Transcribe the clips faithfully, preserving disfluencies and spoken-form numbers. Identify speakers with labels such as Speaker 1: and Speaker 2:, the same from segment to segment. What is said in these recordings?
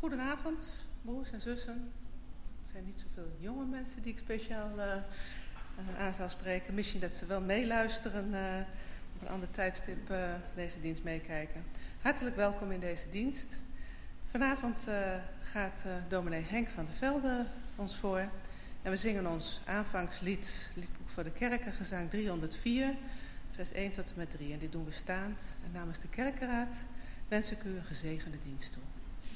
Speaker 1: Goedenavond, broers en zussen. Er zijn niet zoveel jonge mensen die ik speciaal uh, uh, aan zal spreken. Misschien dat ze wel meeluisteren uh, op een ander tijdstip uh, deze dienst meekijken. Hartelijk welkom in deze dienst. Vanavond uh, gaat uh, dominee Henk van der Velde ons voor. En we zingen ons aanvangslied, liedboek voor de kerken, gezang driehonderdvier, vers één tot en met drie. En dit doen we staand. En namens de kerkenraad wens ik u een gezegende dienst toe.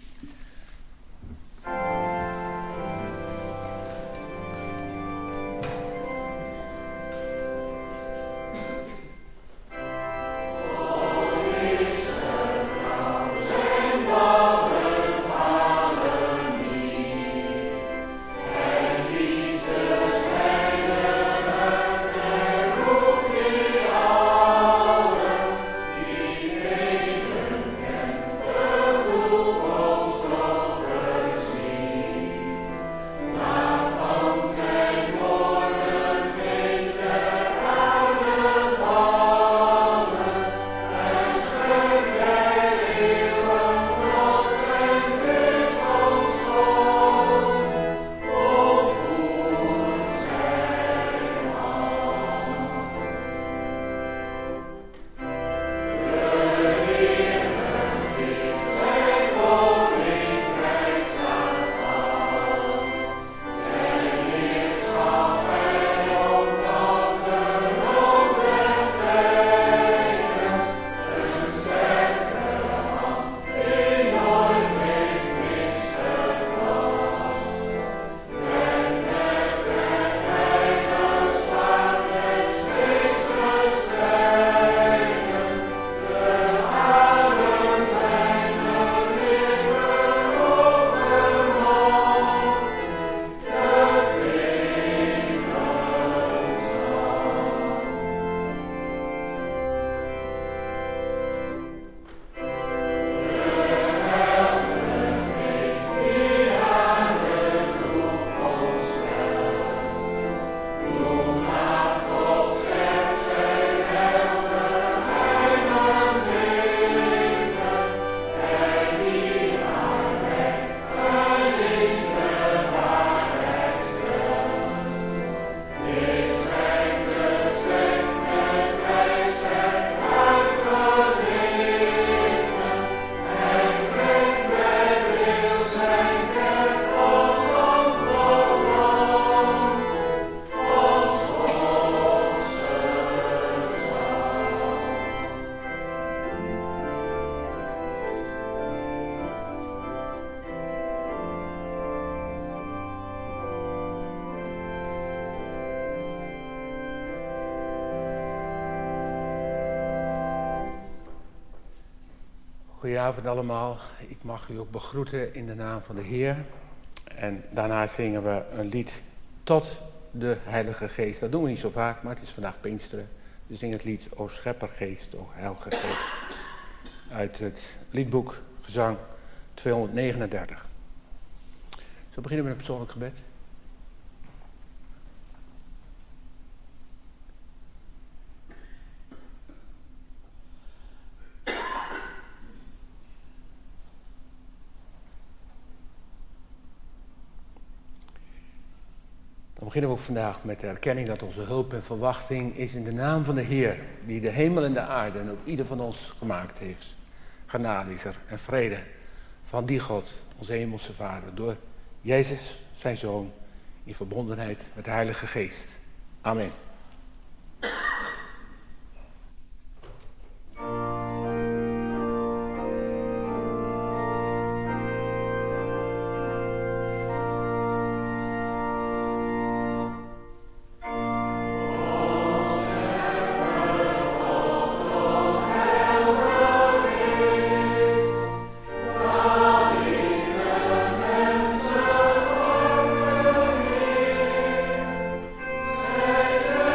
Speaker 2: Goedenavond allemaal. Ik mag u ook begroeten in de naam van de Heer. En daarna zingen we een lied tot de Heilige Geest. Dat doen we niet zo vaak, maar het is vandaag Pinksteren. We zingen het lied O Scheppergeest, O Heilige Geest. Uit het liedboek gezang tweehonderdnegenendertig. Zo beginnen we met een persoonlijk gebed. Dan beginnen we ook vandaag met de erkenning dat onze hulp en verwachting is in de naam van de Heer, die de hemel en de aarde en ook ieder van ons gemaakt heeft. Genade is er en vrede van die God, onze hemelse Vader, door Jezus, zijn Zoon, in verbondenheid met de Heilige Geest. Amen.
Speaker 3: Jesus.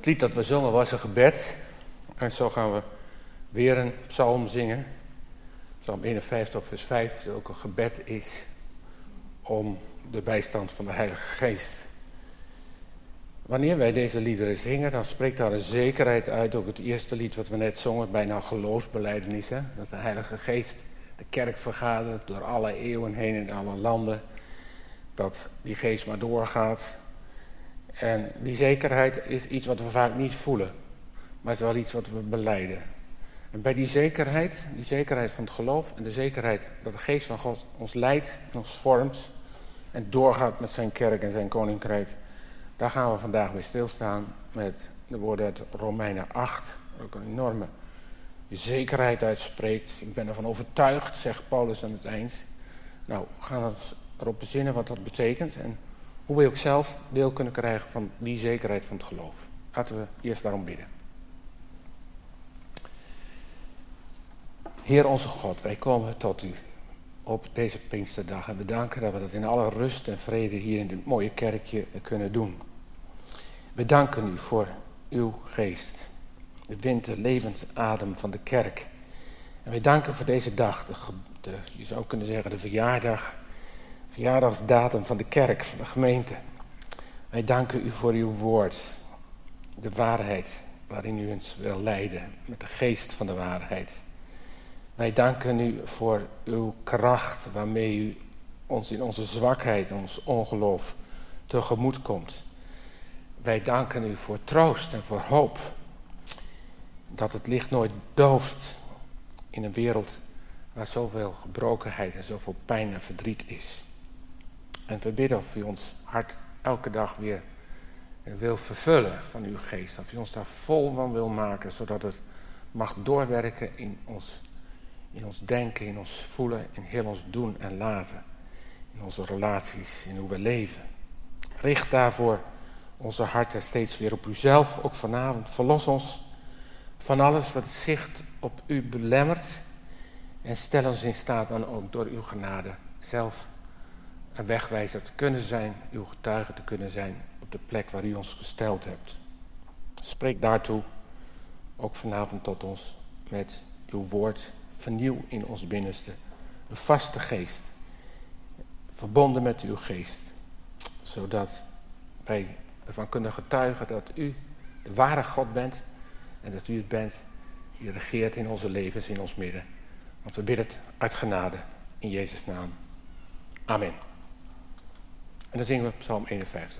Speaker 2: Het lied dat we zongen was een gebed. En zo gaan we weer een psalm zingen. Psalm eenenvijftig vers vijf, dat ook een gebed is om de bijstand van de Heilige Geest. Wanneer wij deze liederen zingen, dan spreekt daar een zekerheid uit. Ook het eerste lied wat we net zongen, bijna geloofsbelijdenis. Hè? Dat de Heilige Geest de kerk vergadert door alle eeuwen heen in alle landen. Dat die geest maar doorgaat. En die zekerheid is iets wat we vaak niet voelen. Maar het is wel iets wat we belijden. En bij die zekerheid, die zekerheid van het geloof en de zekerheid dat de geest van God ons leidt en ons vormt en doorgaat met zijn kerk en zijn koninkrijk, daar gaan we vandaag weer stilstaan met de woorden uit Romeinen acht, waar ook een enorme zekerheid uitspreekt. Ik ben ervan overtuigd, zegt Paulus aan het eind. Nou, we gaan ons erop bezinnen wat dat betekent en hoe we ook zelf deel kunnen krijgen van die zekerheid van het geloof. Laten we eerst daarom bidden. Heer onze God, wij komen tot u op deze Pinksterdag en we danken dat we dat in alle rust en vrede hier in dit mooie kerkje kunnen doen. We danken u voor uw geest, de wind, de levensadem van de kerk. En wij danken voor deze dag, de, de, je zou kunnen zeggen de verjaardag, verjaardagsdatum van de kerk, van de gemeente. Wij danken u voor uw woord, de waarheid waarin u ons wil leiden, met de geest van de waarheid. Wij danken u voor uw kracht waarmee u ons in onze zwakheid en ons ongeloof tegemoet komt. Wij danken u voor troost en voor hoop. Dat het licht nooit dooft in een wereld waar zoveel gebrokenheid en zoveel pijn en verdriet is. En we bidden of u ons hart elke dag weer wil vervullen van uw geest. Dat u ons daar vol van wil maken, zodat het mag doorwerken in ons In ons denken, in ons voelen, in heel ons doen en laten. In onze relaties, in hoe we leven. Richt daarvoor onze harten steeds weer op uzelf, ook vanavond. Verlos ons van alles wat het zicht op u belemmert. En stel ons in staat dan ook door uw genade zelf een wegwijzer te kunnen zijn. Uw getuige te kunnen zijn op de plek waar u ons gesteld hebt. Spreek daartoe ook vanavond tot ons met uw woord. Vernieuw in ons binnenste een vaste geest, verbonden met uw geest, zodat wij ervan kunnen getuigen dat u de ware God bent en dat u het bent die regeert in onze levens, in ons midden. Want we bidden het uit genade in Jezus' naam. Amen. En dan zingen we Psalm eenenvijftig.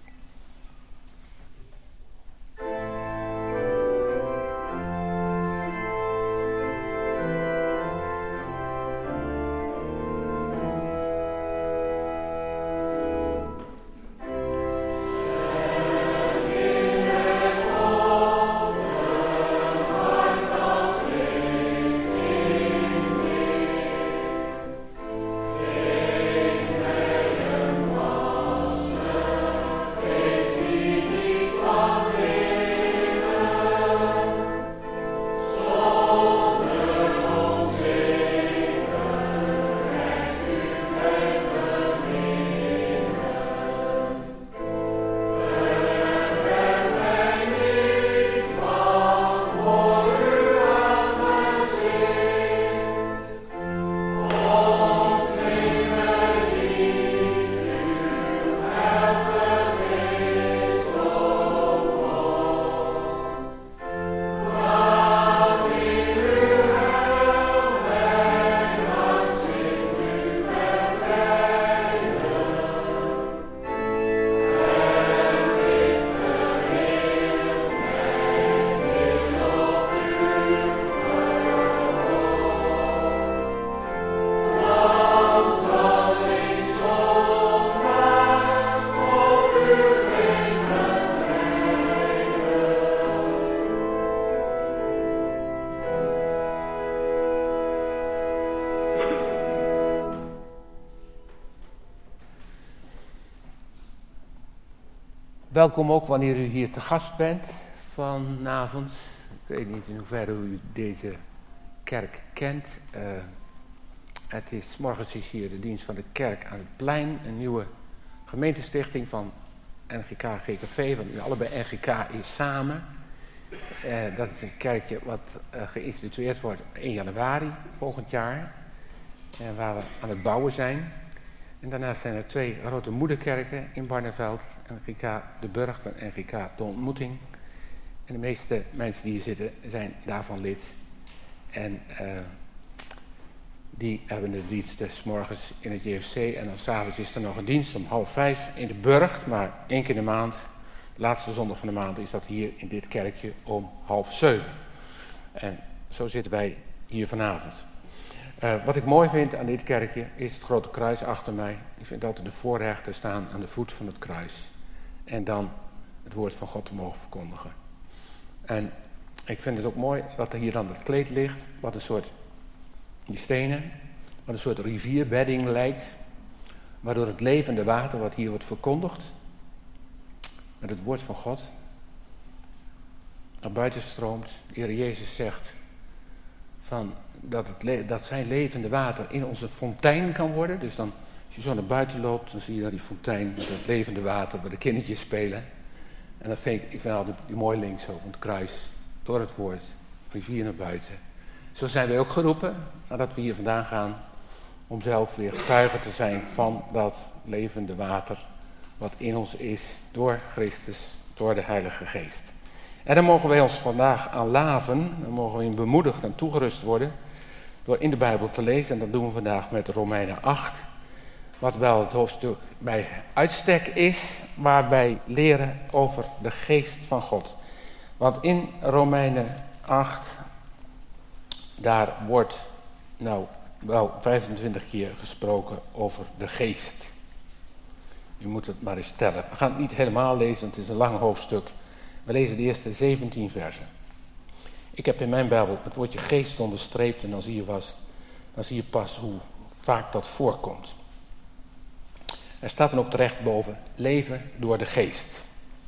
Speaker 2: Welkom ook wanneer u hier te gast bent vanavond. Ik weet niet in hoeverre u deze kerk kent. Uh, het is, 's morgens is hier de dienst van de kerk aan het plein. Een nieuwe gemeentestichting van N G K G K V, want nu allebei N G K is samen. Uh, dat is een kerkje wat uh, geïnstitueerd wordt in januari volgend jaar. Uh, waar we aan het bouwen zijn. En daarnaast zijn er twee grote moederkerken in Barneveld. N G K De Burg en N G K De Ontmoeting. En de meeste mensen die hier zitten zijn daarvan lid. En uh, die hebben de diensten 's morgens in het J F C. En dan 's avonds is er nog een dienst om half vijf in de Burg. Maar één keer in de maand, de laatste zondag van de maand, is dat hier in dit kerkje om half zeven. En zo zitten wij hier vanavond. Uh, wat ik mooi vind aan dit kerkje is het grote kruis achter mij. Ik vind altijd de voorrechten staan aan de voet van het kruis. En dan het woord van God te mogen verkondigen. En ik vind het ook mooi dat er hier dan het kleed ligt. Wat een soort, die stenen, wat een soort rivierbedding lijkt. Waardoor het levende water wat hier wordt verkondigd. Met het woord van God. Naar buiten stroomt. De Heer Jezus zegt van dat, het le- dat zijn levende water in onze fontein kan worden. Dus dan, als je zo naar buiten loopt, dan zie je daar die fontein met het levende water waar de kindertjes spelen. En dat vind ik, ik vind altijd mooi links zo, het kruis, door het woord, rivier naar buiten. Zo zijn wij ook geroepen, nadat we hier vandaan gaan, om zelf weer getuigen te zijn van dat levende water wat in ons is, door Christus, door de Heilige Geest. En daar mogen wij ons vandaag aan laven, dan mogen we in bemoedigd en toegerust worden, door in de Bijbel te lezen. En dat doen we vandaag met Romeinen acht. Wat wel het hoofdstuk bij uitstek is, waar wij leren over de geest van God. Want in Romeinen acht, daar wordt nou wel vijfentwintig keer gesproken over de geest. U moet het maar eens tellen. We gaan het niet helemaal lezen, want het is een lang hoofdstuk. We lezen de eerste zeventien versen. Ik heb in mijn Bijbel het woordje geest onderstreept en dan zie je, was, dan zie je pas hoe vaak dat voorkomt. Er staat dan ook terecht boven, leven door de geest.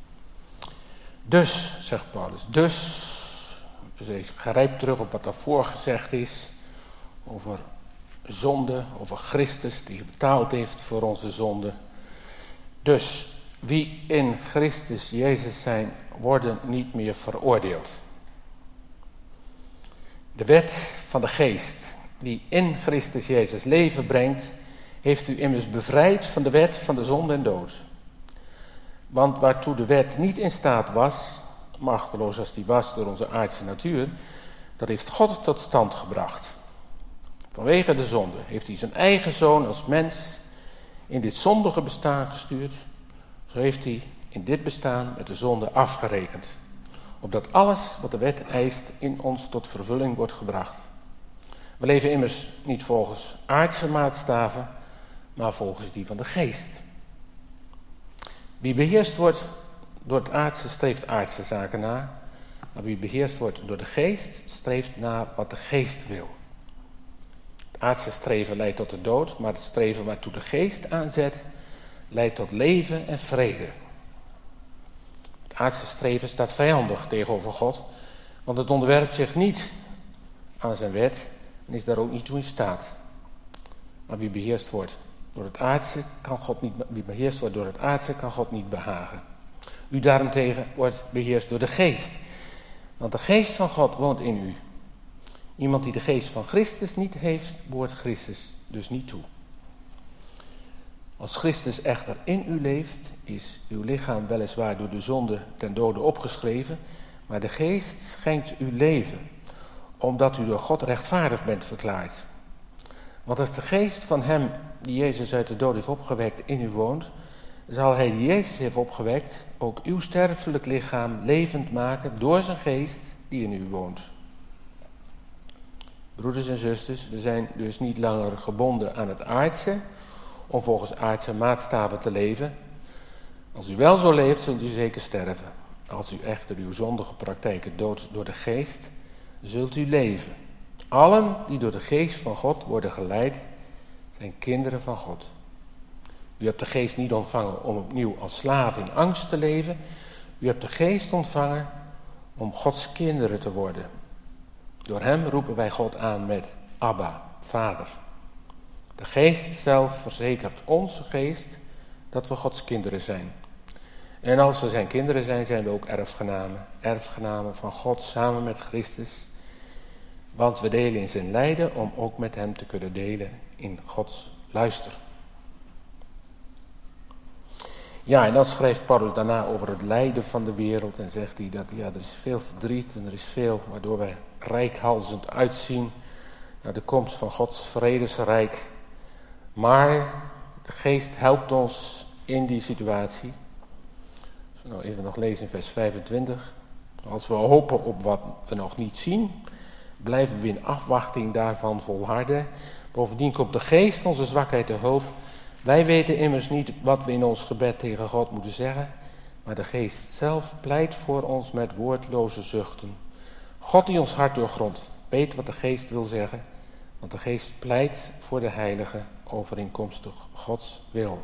Speaker 2: Dus, zegt Paulus, dus, dus hij grijpt terug op wat daarvoor gezegd is, over zonde, over Christus die betaald heeft voor onze zonde. Dus, wie in Christus Jezus zijn, worden niet meer veroordeeld. De wet van de geest, die in Christus Jezus leven brengt, heeft u immers bevrijd van de wet van de zonde en dood. Want waartoe de wet niet in staat was, machteloos als die was door onze aardse natuur, dat heeft God tot stand gebracht. Vanwege de zonde heeft hij zijn eigen zoon als mens in dit zondige bestaan gestuurd. Zo heeft hij in dit bestaan met de zonde afgerekend. Opdat alles wat de wet eist in ons tot vervulling wordt gebracht. We leven immers niet volgens aardse maatstaven, maar volgens die van de geest. Wie beheerst wordt door het aardse, streeft aardse zaken na. Maar wie beheerst wordt door de geest, streeft na wat de geest wil. Het aardse streven leidt tot de dood, maar het streven waartoe de geest aanzet, leidt tot leven en vrede. Het aardse streven staat vijandig tegenover God, want het onderwerpt zich niet aan zijn wet en is daar ook niet toe in staat. Maar wie beheerst wordt door het aardse, kan God niet, wie beheerst wordt door het aardse, kan God niet behagen. U daarentegen wordt beheerst door de geest, want de geest van God woont in u. Iemand die de geest van Christus niet heeft, behoort Christus dus niet toe. Als Christus echter in u leeft, is uw lichaam weliswaar door de zonde ten dode opgeschreven, maar de geest schenkt u leven, omdat u door God rechtvaardig bent verklaard. Want als de geest van hem die Jezus uit de dood heeft opgewekt in u woont, zal hij die Jezus heeft opgewekt ook uw sterfelijk lichaam levend maken door zijn geest die in u woont. Broeders en zusters, we zijn dus niet langer gebonden aan het aardse, om volgens aardse maatstaven te leven. Als u wel zo leeft, zult u zeker sterven. Als u echter uw zondige praktijken doodt door de geest, zult u leven. Allen die door de geest van God worden geleid, zijn kinderen van God. U hebt de geest niet ontvangen om opnieuw als slaaf in angst te leven. U hebt de geest ontvangen om Gods kinderen te worden. Door hem roepen wij God aan met Abba, Vader. De geest zelf verzekert onze geest dat we Gods kinderen zijn. En als we zijn kinderen zijn, zijn we ook erfgenamen. Erfgenamen van God samen met Christus. Want we delen in zijn lijden om ook met hem te kunnen delen in Gods luister. Ja, en dan schrijft Paulus daarna over het lijden van de wereld. En zegt hij dat ja, er is veel verdriet en er is veel waardoor wij reikhalzend uitzien naar de komst van Gods vredesrijk. Maar de geest helpt ons in die situatie. Als we nou even nog lezen in vers vijfentwintig. Als we hopen op wat we nog niet zien, blijven we in afwachting daarvan volharden. Bovendien komt de geest onze zwakheid te hulp. Wij weten immers niet wat we in ons gebed tegen God moeten zeggen, maar de geest zelf pleit voor ons met woordloze zuchten. God die ons hart doorgrondt, weet wat de geest wil zeggen, want de geest pleit voor de heiligen overeenkomstig Gods wil.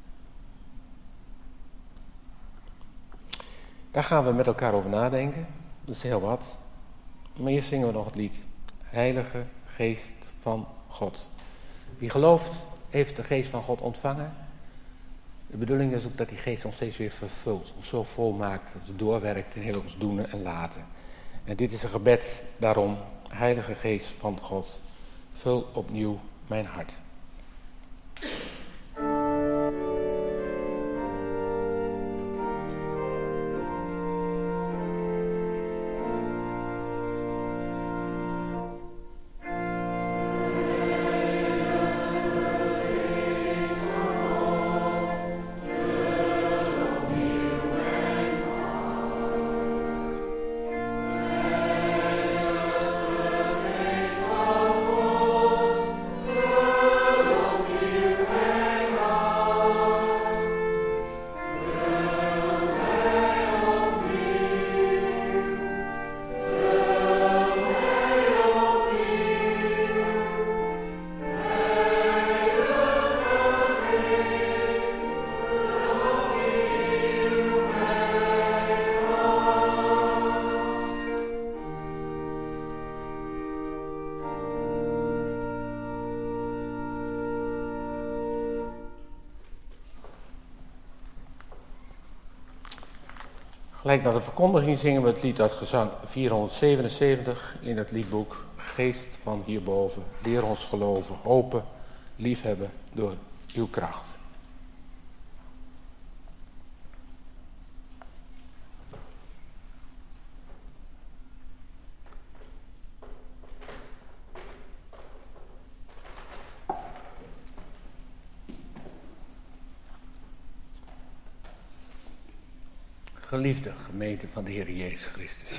Speaker 2: Daar gaan we met elkaar over nadenken. Dat is heel wat. Maar eerst zingen we nog het lied. Heilige Geest van God. Wie gelooft, heeft de Geest van God ontvangen. De bedoeling is ook dat die Geest ons steeds weer vervult. Ons zo volmaakt, dat het doorwerkt in heel ons doen en laten. En dit is een gebed daarom. Heilige Geest van God, vul opnieuw mijn hart. Gelijk na de verkondiging zingen we het lied uit gezang vierhonderdzevenenzeventig in het liedboek Geest van hierboven, leer ons geloven, hopen, liefhebben door uw kracht. Geliefde gemeente van de Heer Jezus Christus.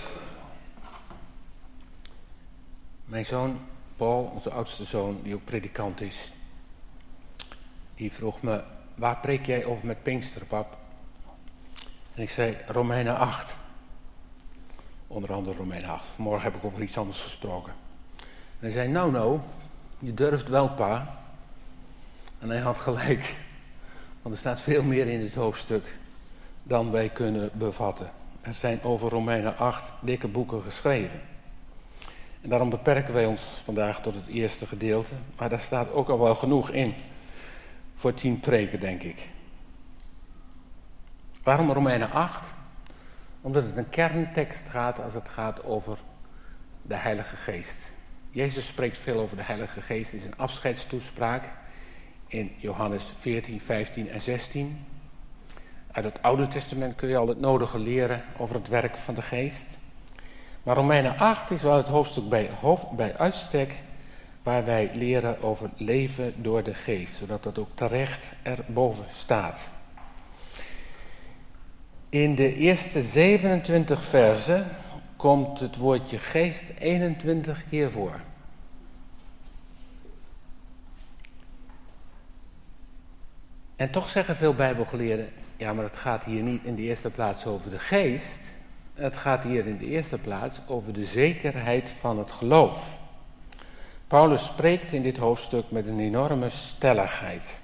Speaker 2: Mijn zoon Paul, onze oudste zoon, die ook predikant is, die vroeg me, waar preek jij over met Pinksteren, pap? En ik zei, Romeinen acht. Onder andere Romeinen acht. Vanmorgen heb ik over iets anders gesproken. En hij zei, nou nou, je durft wel, pa. En hij had gelijk. Want er staat veel meer in dit hoofdstuk dan wij kunnen bevatten. Er zijn over Romeinen acht dikke boeken geschreven. En daarom beperken wij ons vandaag tot het eerste gedeelte. Maar daar staat ook al wel genoeg in. Voor tien preken, denk ik. Waarom Romeinen acht? Omdat het een kerntekst gaat als het gaat over de Heilige Geest. Jezus spreekt veel over de Heilige Geest. Het is een afscheidstoespraak in Johannes veertien, vijftien en zestien. Uit het Oude Testament kun je al het nodige leren over het werk van de Geest. Maar Romeinen acht is wel het hoofdstuk bij, hoofd, bij uitstek waar wij leren over leven door de Geest, zodat dat ook terecht erboven staat. In de eerste zevenentwintig versen komt het woordje geest eenentwintig keer voor. En toch zeggen veel Bijbelgeleerden, ja, maar het gaat hier niet in de eerste plaats over de geest. Het gaat hier in de eerste plaats over de zekerheid van het geloof. Paulus spreekt in dit hoofdstuk met een enorme stelligheid.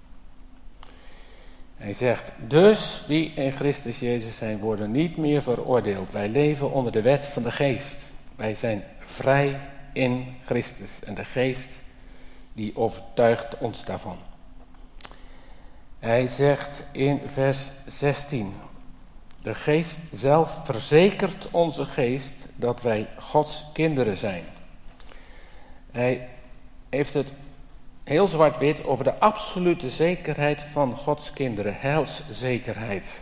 Speaker 2: Hij zegt, dus wie in Christus Jezus zijn, worden niet meer veroordeeld. Wij leven onder de wet van de geest. Wij zijn vrij in Christus. En de geest die overtuigt ons daarvan. Hij zegt in vers zestien, De geest zelf verzekert onze geest dat wij Gods kinderen zijn. Hij heeft het heel zwart-wit over de absolute zekerheid van Gods kinderen, heilszekerheid.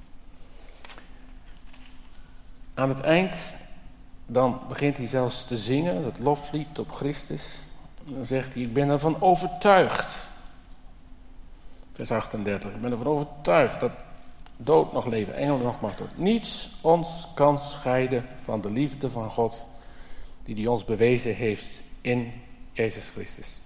Speaker 2: Aan het eind, dan begint hij zelfs te zingen, dat loflied op Christus. En dan zegt hij, ik ben ervan overtuigd. Vers achtendertig, ik ben ervan overtuigd dat dood nog leven, engelen nog macht dood. Niets ons kan scheiden van de liefde van God, die hij ons bewezen heeft in Jezus Christus.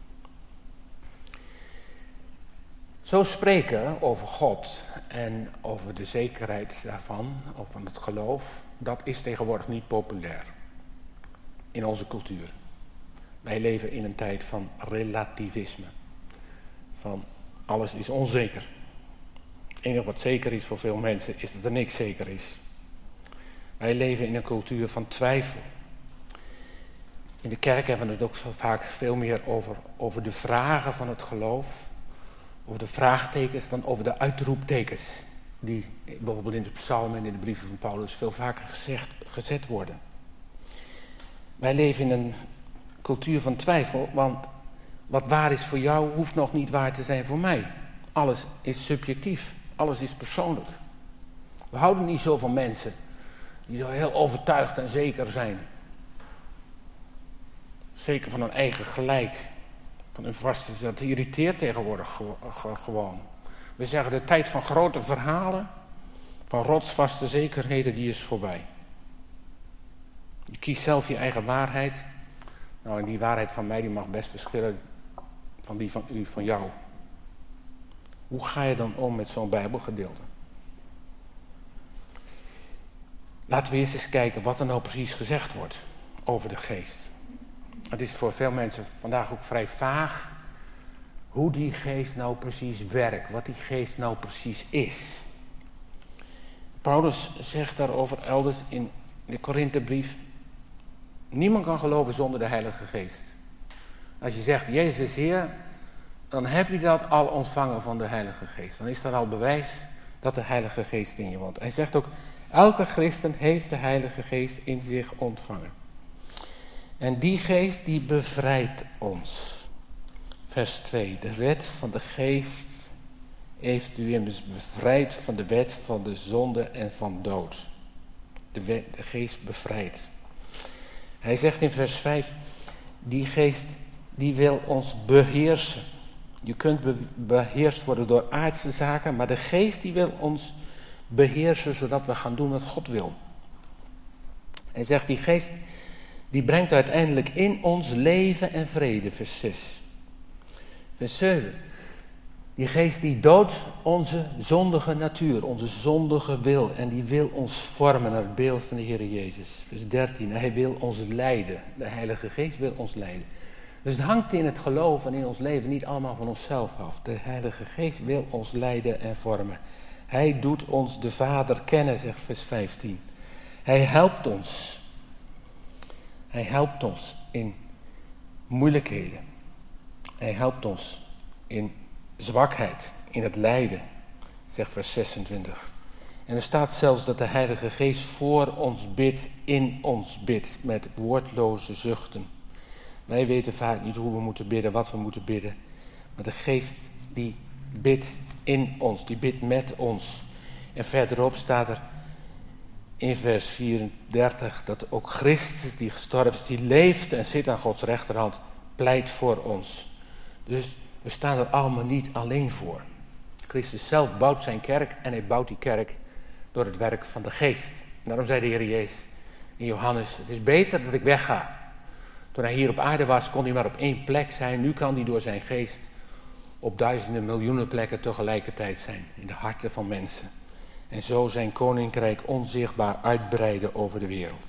Speaker 2: Zo spreken over God en over de zekerheid daarvan, over het geloof, dat is tegenwoordig niet populair in onze cultuur. Wij leven in een tijd van relativisme, van alles is onzeker. Het enige wat zeker is voor veel mensen is dat er niks zeker is. Wij leven in een cultuur van twijfel. In de kerk hebben we het ook zo vaak veel meer over, over de vragen van het geloof, over de vraagtekens dan over de uitroeptekens, die bijvoorbeeld in de psalmen en in de brieven van Paulus veel vaker gezegd, gezet worden. Wij leven in een cultuur van twijfel, want wat waar is voor jou, hoeft nog niet waar te zijn voor mij. Alles is subjectief, alles is persoonlijk. We houden niet zo van mensen die zo heel overtuigd en zeker zijn. Zeker van hun eigen gelijk, van hun vaste, dat irriteert tegenwoordig gewoon. We zeggen de tijd van grote verhalen, van rotsvaste zekerheden, die is voorbij. Je kiest zelf je eigen waarheid. Nou, en die waarheid van mij die mag best verschillen van die van u, van jou. Hoe ga je dan om met zo'n Bijbelgedeelte? Laten we eerst eens kijken wat er nou precies gezegd wordt over de geest. Het is voor veel mensen vandaag ook vrij vaag hoe die geest nou precies werkt, wat die geest nou precies is. Paulus zegt daarover elders in de Korinthebrief, niemand kan geloven zonder de Heilige Geest. Als je zegt, Jezus is Heer, dan heb je dat al ontvangen van de Heilige Geest. Dan is dat al bewijs dat de Heilige Geest in je woont. Hij zegt ook, elke christen heeft de Heilige Geest in zich ontvangen. En die geest die bevrijdt ons. Vers twee, de wet van de geest heeft u immers bevrijd van de wet van de zonde en van dood. De, wet, de geest bevrijdt. Hij zegt in vers vijf, die geest die wil ons beheersen. Je kunt be- beheerst worden door aardse zaken, maar de geest die wil ons beheersen zodat we gaan doen wat God wil. Hij zegt die geest die brengt uiteindelijk in ons leven en vrede, vers zes. Vers zeven. Die geest die doodt onze zondige natuur, onze zondige wil. En die wil ons vormen naar het beeld van de Heer Jezus. Vers dertien. Hij wil ons leiden. De Heilige Geest wil ons leiden. Dus het hangt in het geloof en in ons leven niet allemaal van onszelf af. De Heilige Geest wil ons leiden en vormen. Hij doet ons de Vader kennen, zegt vers vijftien. Hij helpt ons. Hij helpt ons in moeilijkheden. Hij helpt ons in zwakheid, in het lijden, zegt vers zesentwintig. En er staat zelfs dat de Heilige Geest voor ons bidt, in ons bidt, met woordloze zuchten. Wij weten vaak niet hoe we moeten bidden, wat we moeten bidden. Maar de Geest die bidt in ons, die bidt met ons. En verderop staat er in vers vierendertig dat ook Christus die gestorven is, die leeft en zit aan Gods rechterhand, pleit voor ons. Dus we staan er allemaal niet alleen voor. Christus zelf bouwt zijn kerk en hij bouwt die kerk door het werk van de Geest. En daarom zei de Heer Jezus in Johannes, het is beter dat ik wegga. Toen hij hier op aarde was, kon hij maar op één plek zijn. Nu kan hij door zijn Geest op duizenden, miljoenen plekken tegelijkertijd zijn. In de harten van mensen. En zo zijn koninkrijk onzichtbaar uitbreiden over de wereld.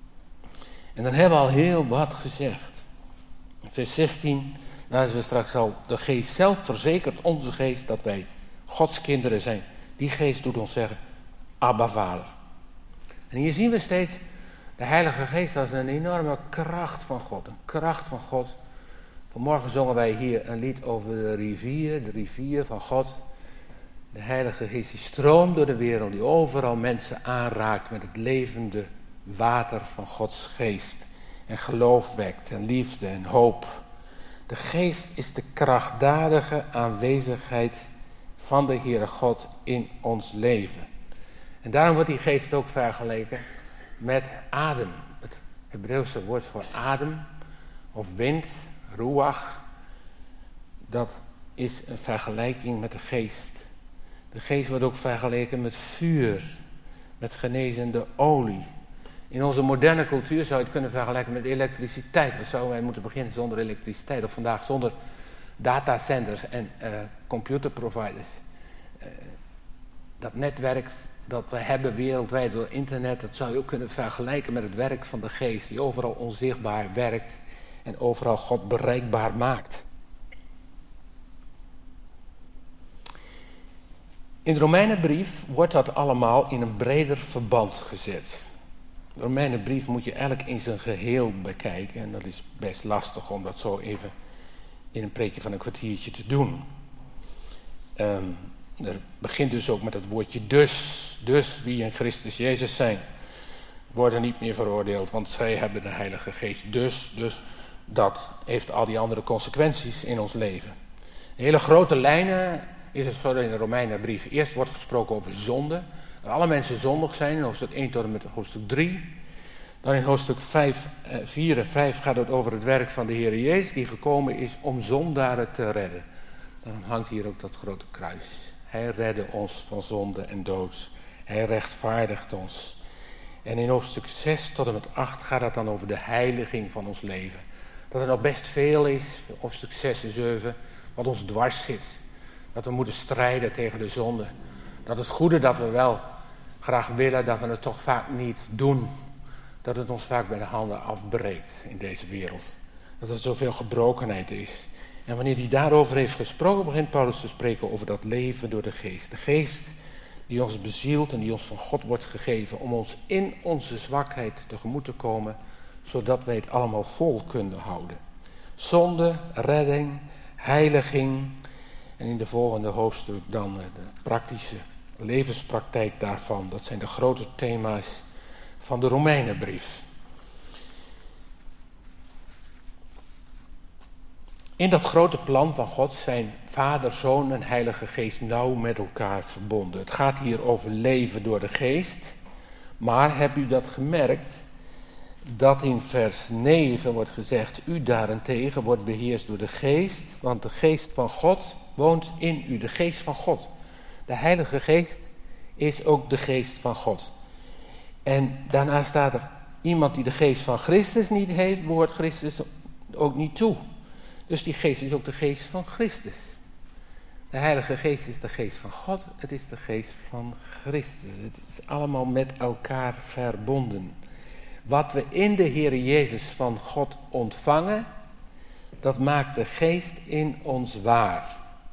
Speaker 2: En dan hebben we al heel wat gezegd. In vers zestien, laten we straks al, de Geest zelf verzekert onze geest dat wij Gods kinderen zijn. Die Geest doet ons zeggen, Abba Vader. En hier zien we steeds de Heilige Geest als een enorme kracht van God. Een kracht van God. Vanmorgen zongen wij hier een lied over de rivier, de rivier van God. De Heilige Geest die stroomt door de wereld, die overal mensen aanraakt met het levende water van Gods geest. En geloof wekt en liefde en hoop. De geest is de krachtdadige aanwezigheid van de Heere God in ons leven. En daarom wordt die geest ook vergeleken met adem. Het Hebreeuwse woord voor adem of wind, ruach, dat is een vergelijking met de geest. De geest wordt ook vergeleken met vuur, met genezende olie. In onze moderne cultuur zou je het kunnen vergelijken met elektriciteit. Wat zouden wij moeten beginnen zonder elektriciteit? Of vandaag zonder datacenters en uh, computerproviders. Uh, dat netwerk dat we hebben wereldwijd door internet, dat zou je ook kunnen vergelijken met het werk van de geest, die overal onzichtbaar werkt en overal God bereikbaar maakt. In de Romeinenbrief wordt dat allemaal in een breder verband gezet. De Romeinenbrief moet je eigenlijk in zijn geheel bekijken. En dat is best lastig om dat zo even in een preekje van een kwartiertje te doen. Um, er begint dus ook met het woordje dus. Dus wie in Christus Jezus zijn, worden niet meer veroordeeld, want zij hebben de Heilige Geest. Dus, dus dat heeft al die andere consequenties in ons leven. In hele grote lijnen is het zo dat in de Romeinenbrief eerst wordt gesproken over zonde. Dat alle mensen zondig zijn in hoofdstuk één tot en met hoofdstuk drie. Dan in hoofdstuk vijf, vier en vijf gaat het over het werk van de Heer Jezus, die gekomen is om zondaren te redden. Daarom hangt hier ook dat grote kruis. Hij redde ons van zonde en dood. Hij rechtvaardigt ons. En in hoofdstuk zes tot en met acht gaat het dan over de heiliging van ons leven. Dat er nog best veel is, hoofdstuk zes en zeven, wat ons dwars zit. Dat we moeten strijden tegen de zonde. Dat het goede dat we wel graag willen, dat we het toch vaak niet doen. Dat het ons vaak bij de handen afbreekt in deze wereld. Dat er zoveel gebrokenheid is. En wanneer hij daarover heeft gesproken, begint Paulus te spreken over dat leven door de geest. De geest die ons bezielt en die ons van God wordt gegeven om ons in onze zwakheid tegemoet te komen, zodat wij het allemaal vol kunnen houden. Zonde, redding, heiliging en in de volgende hoofdstuk dan de praktische levenspraktijk daarvan. Dat zijn de grote thema's van de Romeinenbrief. In dat grote plan van God zijn Vader, Zoon en Heilige Geest nauw met elkaar verbonden. Het gaat hier over leven door de geest. Maar heb u dat gemerkt? Dat in vers negen wordt gezegd, u daarentegen wordt beheerst door de geest. Want de geest van God woont in u, de geest van God. De Heilige Geest is ook de geest van God. En daarna staat er, iemand die de geest van Christus niet heeft, behoort Christus ook niet toe. Dus die geest is ook de geest van Christus. De Heilige Geest is de geest van God, het is de geest van Christus. Het is allemaal met elkaar verbonden. Wat we in de Heer Jezus van God ontvangen, dat maakt de geest in ons waar.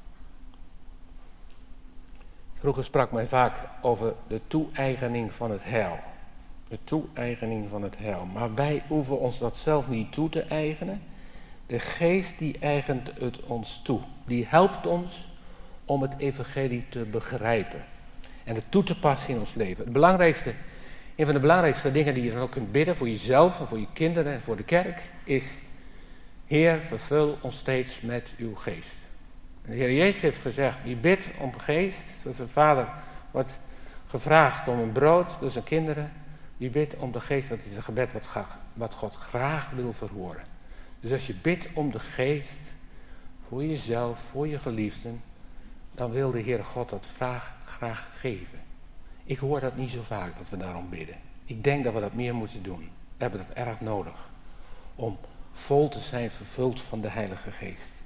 Speaker 2: Vroeger sprak men vaak over de toe-eigening van het heil. De toe-eigening van het heil. Maar wij hoeven ons dat zelf niet toe te eigenen. De geest die eigent het ons toe. Die helpt ons om het evangelie te begrijpen. En het toe te passen in ons leven. Het belangrijkste, een van de belangrijkste dingen die je dan ook kunt bidden voor jezelf en voor je kinderen en voor de kerk is: Heer, vervul ons steeds met uw geest. En de Heer Jezus heeft gezegd, wie bidt om geest, zoals een vader wordt gevraagd om een brood door zijn kinderen. Wie bidt om de geest, dat is een gebed wat, ga, wat God graag wil verhoren. Dus als je bidt om de geest, voor jezelf, voor je geliefden, dan wil de Heere God dat vraag, graag geven. Ik hoor dat niet zo vaak, dat we daarom bidden. Ik denk dat we dat meer moeten doen. We hebben dat erg nodig. Om vol te zijn vervuld van de Heilige Geest.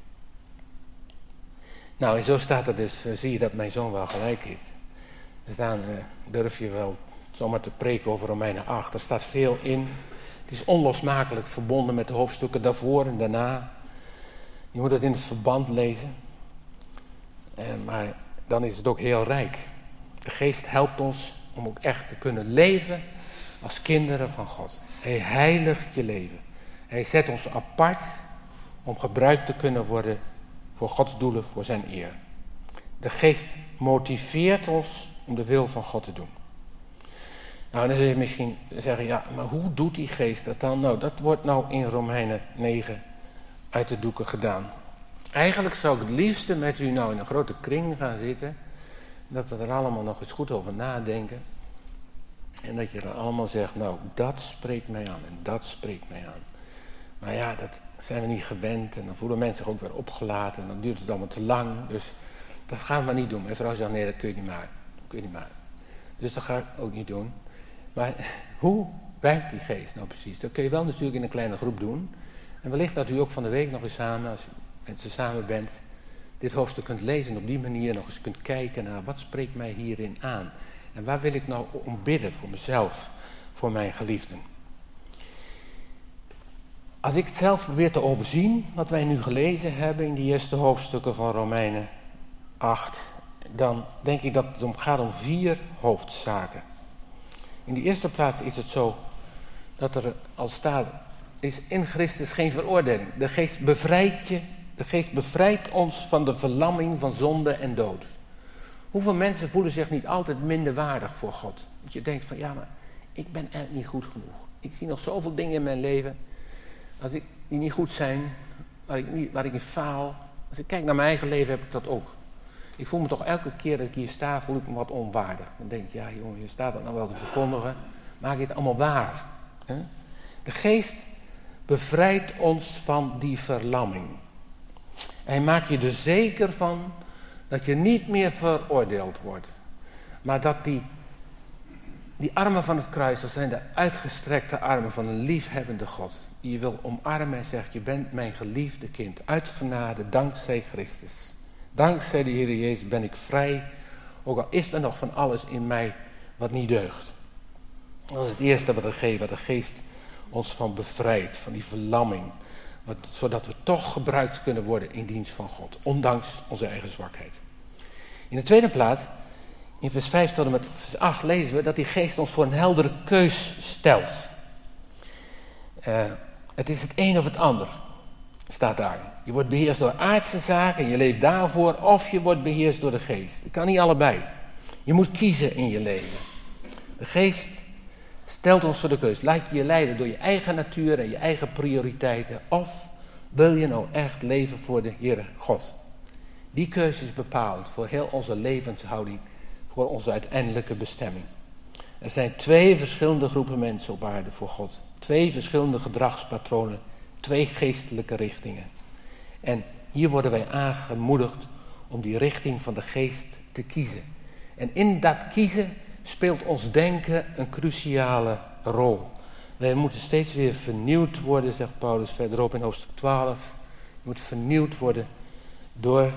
Speaker 2: Nou, en zo staat er dus, uh, zie je dat mijn zoon wel gelijk is. Dus dan uh, durf je wel zomaar te preken over Romeinen acht. Er staat veel in. Het is onlosmakelijk verbonden met de hoofdstukken daarvoor en daarna. Je moet het in het verband lezen. Uh, maar dan is het ook heel rijk. De Geest helpt ons om ook echt te kunnen leven als kinderen van God. Hij heiligt je leven. Hij zet ons apart om gebruikt te kunnen worden voor Gods doelen, voor zijn eer. De geest motiveert ons om de wil van God te doen. Nou, dan zul je misschien zeggen, ja, maar hoe doet die geest dat dan? Nou, dat wordt nou in Romeinen negen uit de doeken gedaan. Eigenlijk zou ik het liefste met u nou in een grote kring gaan zitten. Dat we er allemaal nog eens goed over nadenken. En dat je dan allemaal zegt, nou, dat spreekt mij aan en dat spreekt mij aan. Maar ja, dat zijn we niet gewend en dan voelen mensen zich ook weer opgelaten en dan duurt het allemaal te lang. Dus dat gaan we niet doen. Mijn vrouw zegt, nee, dat kun je niet maar. Dat kun je niet maar. Dus dat ga ik ook niet doen. Maar hoe werkt die geest nou precies? Dat kun je wel natuurlijk in een kleine groep doen. En wellicht dat u ook van de week nog eens samen, als u met ze samen bent, dit hoofdstuk kunt lezen en op die manier nog eens kunt kijken naar wat spreekt mij hierin aan. En waar wil ik nou om bidden voor mezelf, voor mijn geliefden. Als ik het zelf probeer te overzien, wat wij nu gelezen hebben in die eerste hoofdstukken van Romeinen acht, dan denk ik dat het om gaat om vier hoofdzaken. In de eerste plaats is het zo dat er al staat, is in Christus geen veroordeling. De geest bevrijdt je, de geest bevrijdt ons van de verlamming van zonde en dood. Hoeveel mensen voelen zich niet altijd minderwaardig voor God? Dat je denkt van, ja, maar ik ben eigenlijk niet goed genoeg. Ik zie nog zoveel dingen in mijn leven, als ik, die niet goed zijn, waar ik, niet, waar ik in faal. Als ik kijk naar mijn eigen leven heb ik dat ook. Ik voel me toch elke keer dat ik hier sta, voel ik me wat onwaardig. Dan denk ik, ja jongen, je staat dat nou wel te verkondigen. Maak je het allemaal waar. Hè? De geest bevrijdt ons van die verlamming. Hij maakt je er zeker van dat je niet meer veroordeeld wordt. Maar dat die, die armen van het kruis, dat zijn de uitgestrekte armen van een liefhebbende God. Die je wil omarmen en zegt, je bent mijn geliefde kind. Uit genade, dankzij Christus. Dankzij de Heer Jezus ben ik vrij. Ook al is er nog van alles in mij wat niet deugt. Dat is het eerste wat de geest, wat de geest ons van bevrijdt. Van die verlamming. Wat, zodat we toch gebruikt kunnen worden in dienst van God. Ondanks onze eigen zwakheid. In de tweede plaats, in vers vijf tot en met vers acht lezen we dat die geest ons voor een heldere keus stelt. Uh, het is het een of het ander, staat daar. Je wordt beheerst door aardse zaken en je leeft daarvoor, of je wordt beheerst door de geest. Dat kan niet allebei. Je moet kiezen in je leven. De geest stelt ons voor de keus. Laat je je leiden door je eigen natuur en je eigen prioriteiten, of wil je nou echt leven voor de Heere God? Die keuze is bepalend voor heel onze levenshouding, voor onze uiteindelijke bestemming. Er zijn twee verschillende groepen mensen op aarde voor God. Twee verschillende gedragspatronen, twee geestelijke richtingen. En hier worden wij aangemoedigd om die richting van de geest te kiezen. En in dat kiezen speelt ons denken een cruciale rol. Wij moeten steeds weer vernieuwd worden, zegt Paulus verderop in hoofdstuk twaalf. Je moet vernieuwd worden door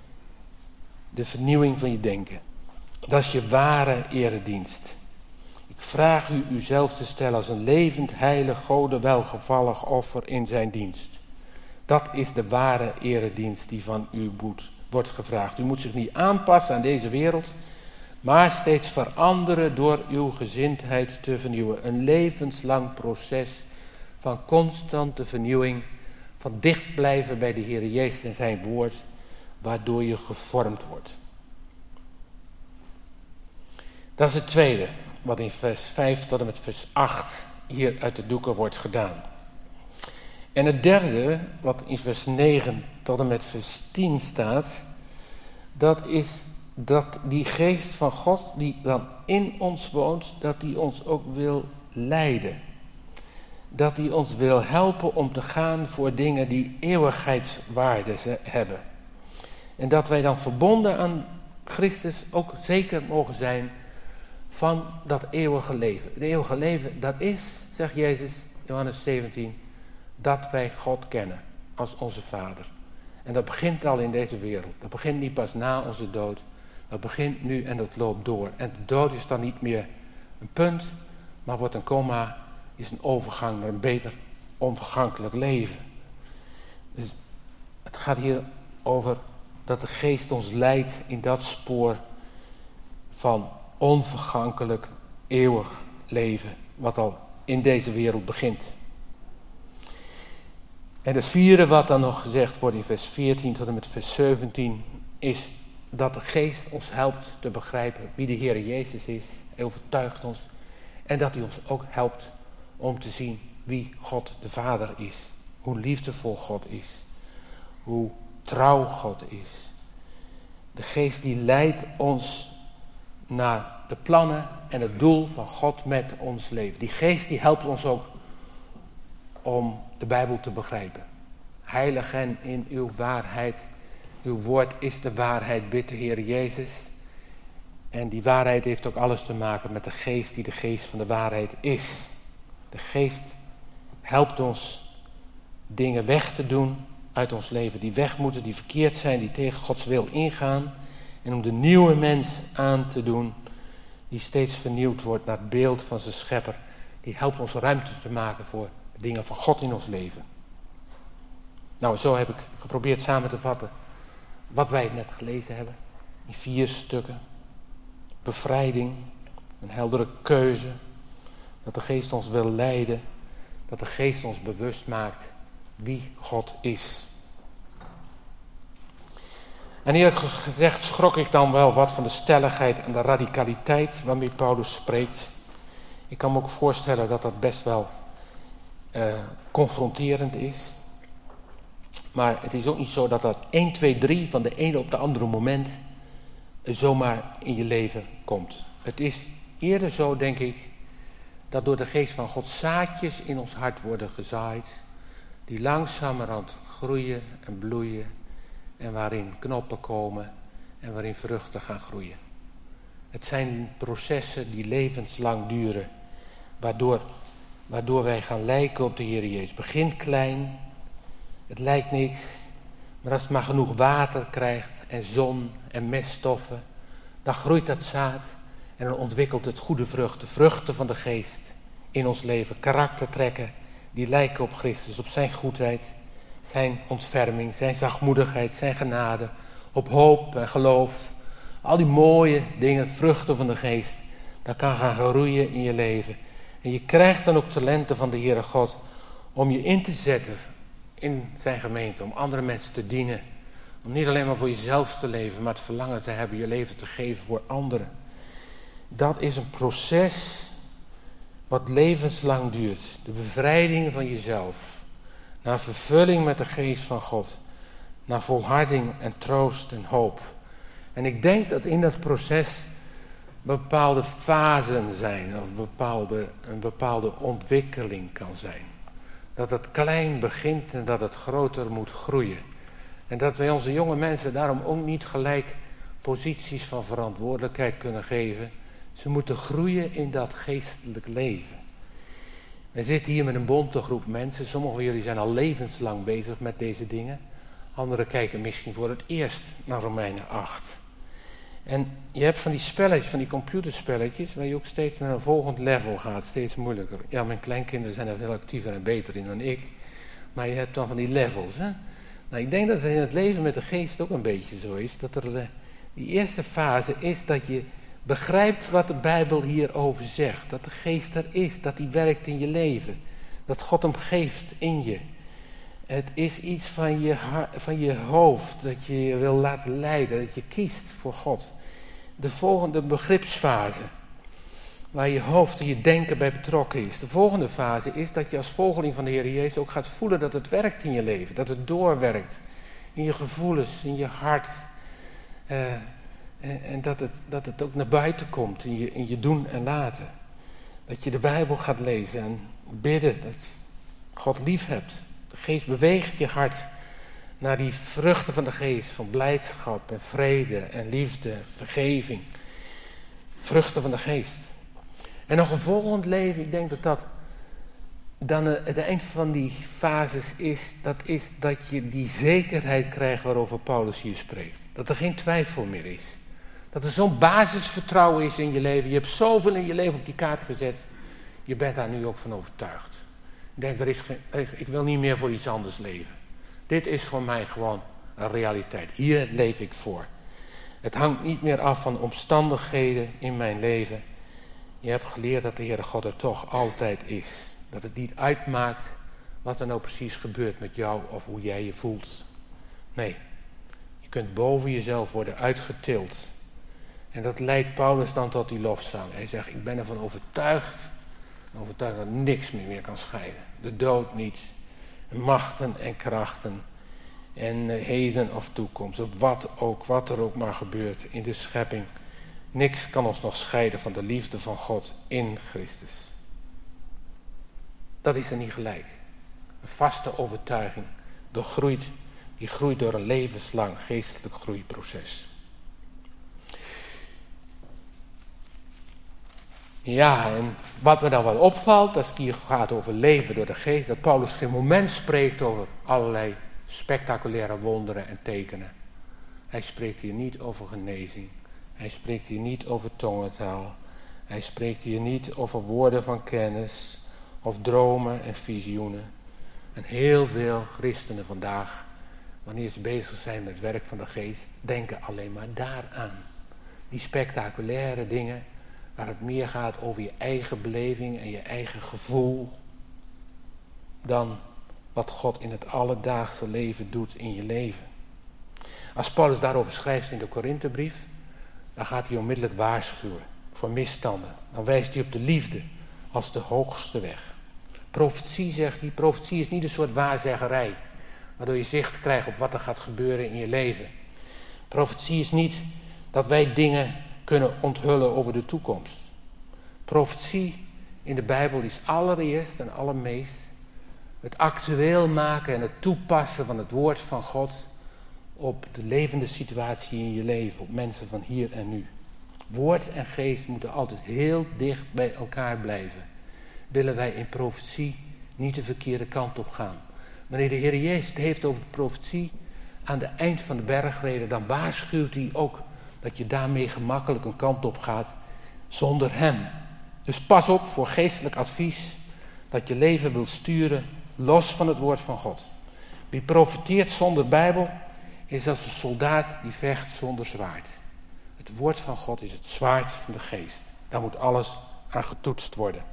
Speaker 2: de vernieuwing van je denken. Dat is je ware eredienst. Ik vraag u uzelf te stellen als een levend, heilig, Gode welgevallig offer in zijn dienst. Dat is de ware eredienst die van u moet, wordt gevraagd. U moet zich niet aanpassen aan deze wereld, maar steeds veranderen door uw gezindheid te vernieuwen. Een levenslang proces van constante vernieuwing, van dicht blijven bij de Heer Jezus en zijn woord, waardoor je gevormd wordt. Dat is het tweede, wat in vers vijf tot en met vers acht hier uit de doeken wordt gedaan. En het derde, wat in vers negen tot en met vers tien staat, dat is dat die geest van God die dan in ons woont, dat die ons ook wil leiden. Dat die ons wil helpen om te gaan voor dingen die eeuwigheidswaarde hebben. En dat wij dan verbonden aan Christus ook zeker mogen zijn van dat eeuwige leven. Het eeuwige leven, dat is, zegt Jezus, Johannes zeventien, dat wij God kennen als onze Vader. En dat begint al in deze wereld. Dat begint niet pas na onze dood. Dat begint nu en dat loopt door. En de dood is dan niet meer een punt, maar wordt een komma, is een overgang naar een beter onvergankelijk leven. Dus het gaat hier over dat de geest ons leidt in dat spoor van onvergankelijk, eeuwig leven, wat al in deze wereld begint. En het vierde wat dan nog gezegd wordt in vers veertien tot en met vers zeventien, is dat de geest ons helpt te begrijpen wie de Heer Jezus is. Hij overtuigt ons. En dat hij ons ook helpt om te zien wie God de Vader is. Hoe liefdevol God is. Hoe trouw God is. De geest die leidt ons naar de plannen en het doel van God met ons leven. Die geest die helpt ons ook om de Bijbel te begrijpen. Heilig hen in uw waarheid. Uw woord is de waarheid, bidt de Heer Jezus. En die waarheid heeft ook alles te maken met de geest die de geest van de waarheid is. De geest helpt ons dingen weg te doen uit ons leven. Die weg moeten, die verkeerd zijn, die tegen Gods wil ingaan. En om de nieuwe mens aan te doen, die steeds vernieuwd wordt naar het beeld van zijn schepper. Die helpt ons ruimte te maken voor de dingen van God in ons leven. Nou, zo heb ik geprobeerd samen te vatten wat wij net gelezen hebben. In vier stukken. Bevrijding, een heldere keuze. Dat de geest ons wil leiden. Dat de geest ons bewust maakt wie God is. En eerlijk gezegd schrok ik dan wel wat van de stelligheid en de radicaliteit waarmee Paulus spreekt. Ik kan me ook voorstellen dat dat best wel uh, confronterend is. Maar het is ook niet zo dat dat één, twee, drie van de ene op de andere moment zomaar in je leven komt. Het is eerder zo, denk ik, dat door de geest van God zaadjes in ons hart worden gezaaid, die langzamerhand groeien en bloeien en waarin knoppen komen en waarin vruchten gaan groeien. Het zijn processen die levenslang duren, waardoor, waardoor wij gaan lijken op de Heer Jezus. Het begint klein, het lijkt niks, maar als het maar genoeg water krijgt en zon en meststoffen, dan groeit dat zaad en dan ontwikkelt het goede vruchten, vruchten van de geest in ons leven, karaktertrekken die lijken op Christus, op zijn goedheid, zijn ontferming, zijn zachtmoedigheid, zijn genade, op hoop en geloof. Al die mooie dingen, vruchten van de geest, dat kan gaan groeien in je leven. En je krijgt dan ook talenten van de Heere God om je in te zetten in zijn gemeente, om andere mensen te dienen. Om niet alleen maar voor jezelf te leven, maar het verlangen te hebben je leven te geven voor anderen. Dat is een proces wat levenslang duurt. De bevrijding van jezelf. Naar vervulling met de geest van God. Naar volharding en troost en hoop. En ik denk dat in dat proces bepaalde fasen zijn. Of bepaalde, een bepaalde ontwikkeling kan zijn. Dat het klein begint en dat het groter moet groeien. En dat wij onze jonge mensen daarom ook niet gelijk posities van verantwoordelijkheid kunnen geven. Ze moeten groeien in dat geestelijk leven. We zitten hier met een bonte groep mensen. Sommigen van jullie zijn al levenslang bezig met deze dingen. Anderen kijken misschien voor het eerst naar Romeinen acht. En je hebt van die spelletjes, van die computerspelletjes, waar je ook steeds naar een volgend level gaat, steeds moeilijker. Ja, mijn kleinkinderen zijn er veel actiever en beter in dan ik. Maar je hebt dan van die levels, hè. Nou, ik denk dat het in het leven met de geest ook een beetje zo is. Dat er de, die eerste fase is dat je begrijpt wat de Bijbel hierover zegt. Dat de geest er is, dat die werkt in je leven. Dat God hem geeft in je. Het is iets van je, van je hoofd, dat je je wil laten leiden, dat je kiest voor God. De volgende begripsfase, waar je hoofd en je denken bij betrokken is. De volgende fase is dat je als volgeling van de Heer Jezus ook gaat voelen dat het werkt in je leven. Dat het doorwerkt in je gevoelens, in je hart. Uh, en en dat, het, dat het ook naar buiten komt in je, in je doen en laten. Dat je de Bijbel gaat lezen en bidden, dat je God lief hebt. De geest beweegt je hart naar die vruchten van de geest, van blijdschap en vrede en liefde, vergeving. Vruchten van de geest. En nog een volgend leven, ik denk dat dat dan het eind van die fases is, dat is dat je die zekerheid krijgt waarover Paulus hier spreekt. Dat er geen twijfel meer is. Dat er zo'n basisvertrouwen is in je leven. Je hebt zoveel in je leven op die kaart gezet. Je bent daar nu ook van overtuigd. Ik denk, er is geen, er is, ik wil niet meer voor iets anders leven. Dit is voor mij gewoon een realiteit. Hier leef ik voor. Het hangt niet meer af van omstandigheden in mijn leven. Je hebt geleerd dat de Heere God er toch altijd is. Dat het niet uitmaakt wat er nou precies gebeurt met jou of hoe jij je voelt. Nee, je kunt boven jezelf worden uitgetild. En dat leidt Paulus dan tot die lofzang. Hij zegt, ik ben ervan overtuigd, overtuigd dat niks meer, meer kan scheiden. De dood niet, machten en krachten en uh, heden of toekomst. Of wat ook, wat er ook maar gebeurt in de schepping. Niks kan ons nog scheiden van de liefde van God in Christus. Dat is er niet gelijk. Een vaste overtuiging, doorgroeit, die groeit door een levenslang geestelijk groeiproces. Ja, en wat me dan wel opvalt, als het hier gaat over leven door de geest, dat Paulus geen moment spreekt over allerlei spectaculaire wonderen en tekenen. Hij spreekt hier niet over genezing. Hij spreekt hier niet over tongentaal. Hij spreekt hier niet over woorden van kennis of dromen en visioenen. En heel veel christenen vandaag, wanneer ze bezig zijn met het werk van de geest, denken alleen maar daaraan. Die spectaculaire dingen, waar het meer gaat over je eigen beleving en je eigen gevoel, dan wat God in het alledaagse leven doet in je leven. Als Paulus daarover schrijft in de Korinthebrief, dan gaat hij onmiddellijk waarschuwen voor misstanden. Dan wijst hij op de liefde als de hoogste weg. Profetie, zegt hij, profetie is niet een soort waarzeggerij, waardoor je zicht krijgt op wat er gaat gebeuren in je leven. Profetie is niet dat wij dingen kunnen onthullen over de toekomst. Profetie in de Bijbel is allereerst en allermeest het actueel maken en het toepassen van het woord van God op de levende situatie in je leven, op mensen van hier en nu. Woord en geest moeten altijd heel dicht bij elkaar blijven. Willen wij in profetie niet de verkeerde kant op gaan. Wanneer de Heer Jezus het heeft over profetie aan het eind van de bergreden, dan waarschuwt hij ook dat je daarmee gemakkelijk een kant op gaat zonder hem. Dus pas op voor geestelijk advies dat je leven wil sturen los van het woord van God. Wie profeteert zonder Bijbel is als een soldaat die vecht zonder zwaard. Het woord van God is het zwaard van de geest. Daar moet alles aan getoetst worden.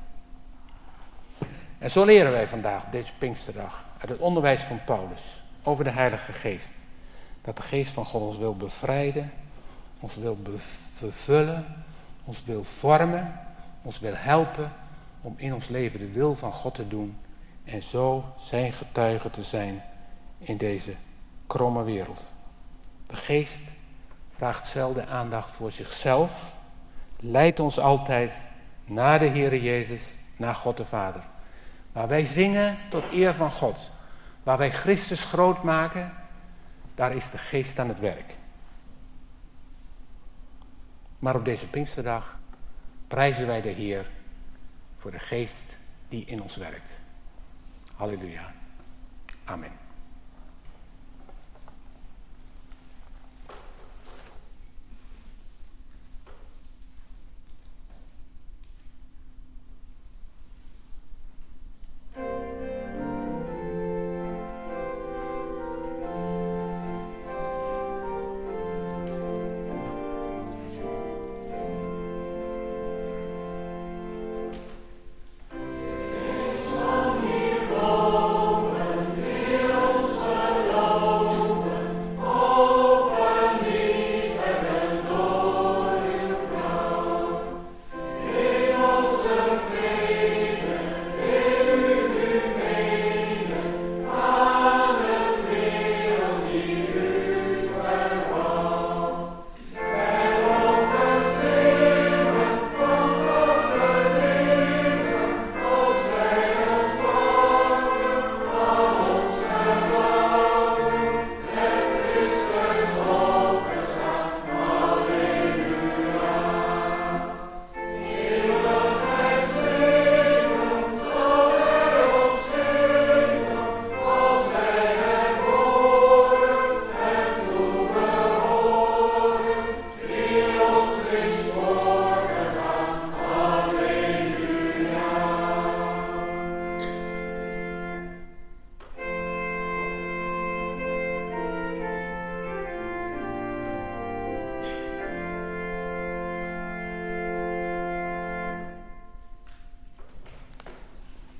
Speaker 2: En zo leren wij vandaag op deze Pinksterdag uit het onderwijs van Paulus over de Heilige Geest. Dat de Geest van God ons wil bevrijden, ons wil vervullen, ons wil vormen, ons wil helpen om in ons leven de wil van God te doen en zo zijn getuige te zijn in deze kromme wereld. De Geest vraagt zelden aandacht voor zichzelf, leidt ons altijd naar de Heere Jezus, naar God de Vader. Waar wij zingen tot eer van God, waar wij Christus groot maken, daar is de Geest aan het werk. Maar op deze Pinksterdag prijzen wij de Heer voor de Geest die in ons werkt. Halleluja. Amen.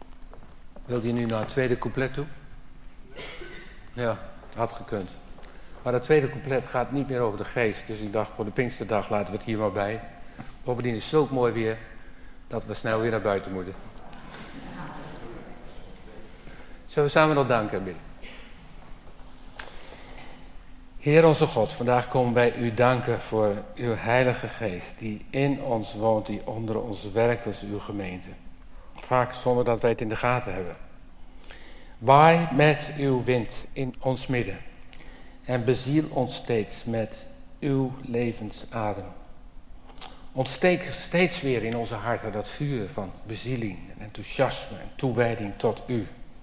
Speaker 2: Wil je nu naar het tweede couplet toe? Ja, had gekund. Maar het tweede couplet gaat niet meer over de geest. Dus ik dacht, voor de Pinksterdag laten we het hier maar bij. Bovendien is het zo mooi weer dat we snel weer naar buiten moeten. Zullen we samen nog danken en bidden? Heer onze God, vandaag komen wij u danken voor uw Heilige Geest die in ons woont, die onder ons werkt als uw gemeente. Vaak zonder dat wij het in de gaten hebben. Waai met uw wind in ons midden en beziel ons steeds met uw levensadem. Ontsteek steeds weer in onze harten dat vuur van bezieling en enthousiasme en toewijding tot u.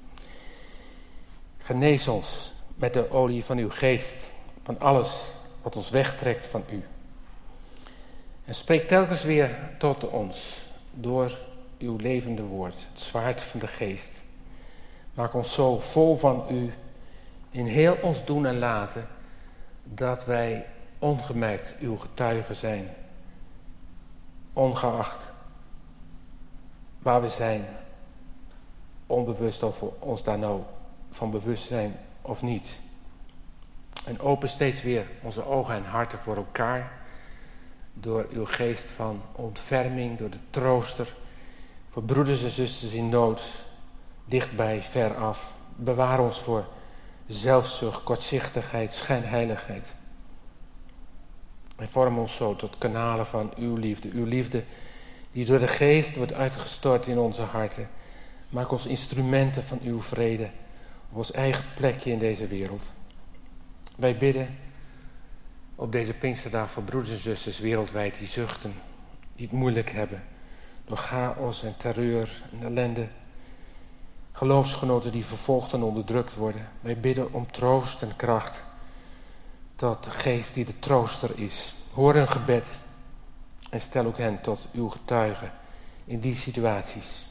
Speaker 2: Genees ons met de olie van uw geest, van alles wat ons wegtrekt van u. En spreek telkens weer tot ons door uw levende woord, het zwaard van de geest. Maak ons zo vol van u in heel ons doen en laten, dat wij ongemerkt uw getuigen zijn. Ongeacht waar we zijn, onbewust of we ons daar nou van bewust zijn of niet. En open steeds weer onze ogen en harten voor elkaar, door uw geest van ontferming, door de trooster, voor broeders en zusters in nood, dichtbij, veraf. Bewaar ons voor zelfzucht, kortzichtigheid, schijnheiligheid. En vorm ons zo tot kanalen van uw liefde. Uw liefde die door de geest wordt uitgestort in onze harten. Maak ons instrumenten van uw vrede op ons eigen plekje in deze wereld. Wij bidden op deze Pinksterdag voor broeders en zusters wereldwijd die zuchten, die het moeilijk hebben door chaos en terreur en ellende. Geloofsgenoten die vervolgd en onderdrukt worden. Wij bidden om troost en kracht tot de geest die de trooster is. Hoor hun gebed en stel ook hen tot uw getuigen in die situaties.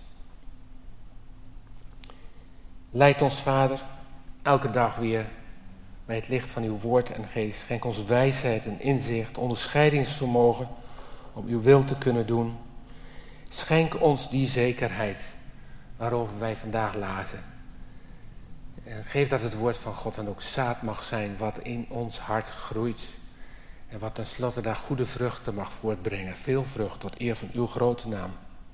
Speaker 2: Leid ons, Vader, elke dag weer bij het licht van uw woord en geest. Schenk ons wijsheid en inzicht, onderscheidingsvermogen om uw wil te kunnen doen. Schenk ons die zekerheid waarover wij vandaag lazen. En geef dat het woord van God dan ook zaad mag zijn wat in ons hart groeit. En wat tenslotte daar goede vruchten mag voortbrengen. Veel vrucht tot eer van uw grote naam.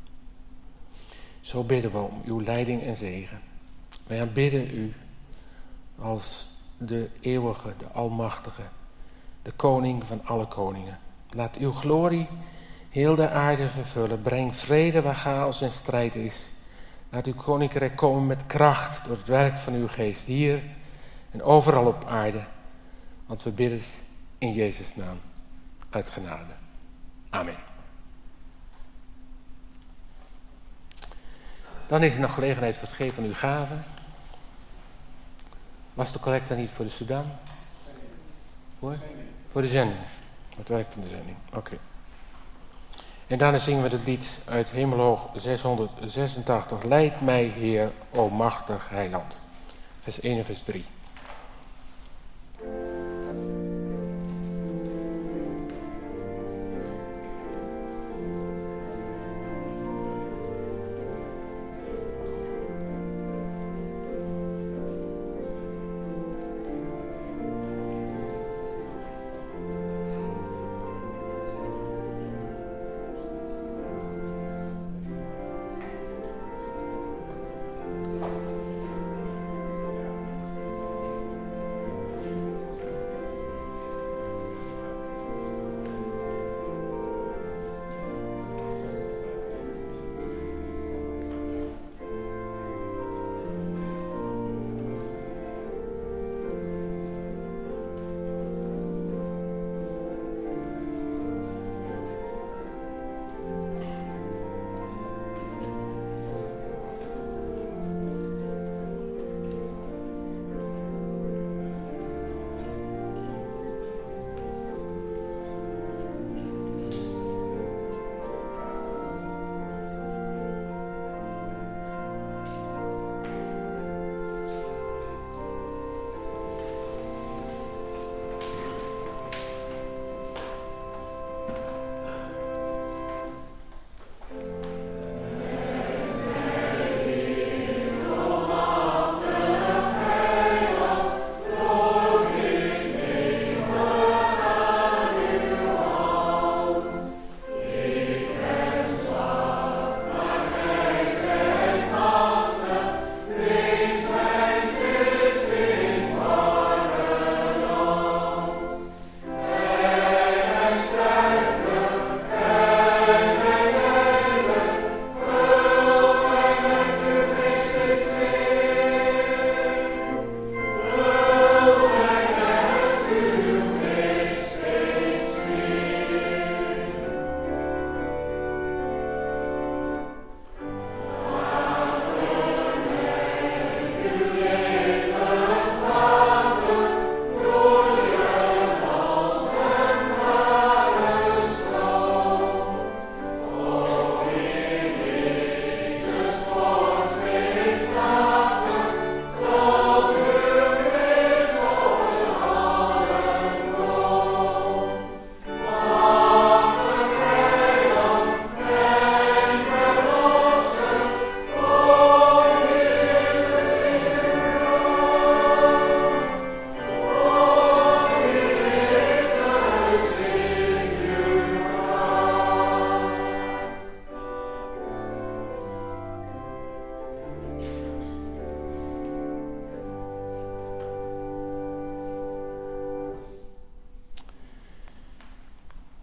Speaker 2: Zo bidden we om uw leiding en zegen. Wij aanbidden u als de eeuwige, de almachtige, de koning van alle koningen. Laat uw glorie heel de aarde vervullen. Breng vrede waar chaos en strijd is. Laat uw koninkrijk komen met kracht door het werk van uw geest, hier en overal op aarde. Want we bidden in Jezus' naam, uit genade. Amen. Dan is er nog gelegenheid voor het geven van uw gaven. Was de collecte niet voor de Sudan? Voor? Voor de zending. Het werk van de zending. Oké. Okay. En daarna zingen we het lied uit Hemelhoog zeshonderdzesentachtig. Leid mij, Heer, o machtig heiland. Vers één en vers drie.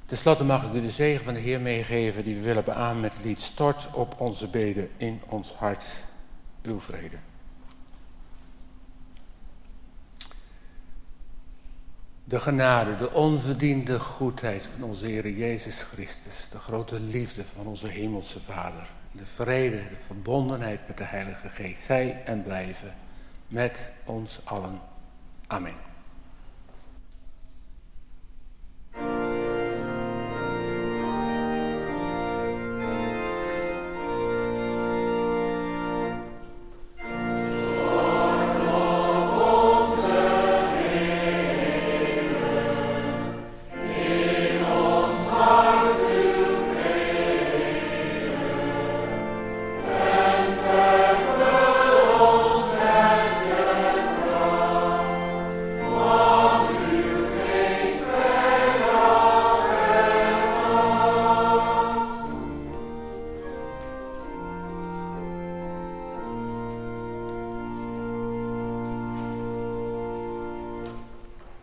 Speaker 2: Ten slotte mag ik u de zegen van de Heer meegeven die we willen beamen met het lied Stort op onze beden in ons hart, uw vrede. De genade, de onverdiende goedheid van onze Heer Jezus Christus, de grote liefde van onze Hemelse Vader, de vrede, de verbondenheid met de Heilige Geest, zij en blijven met ons allen. Amen.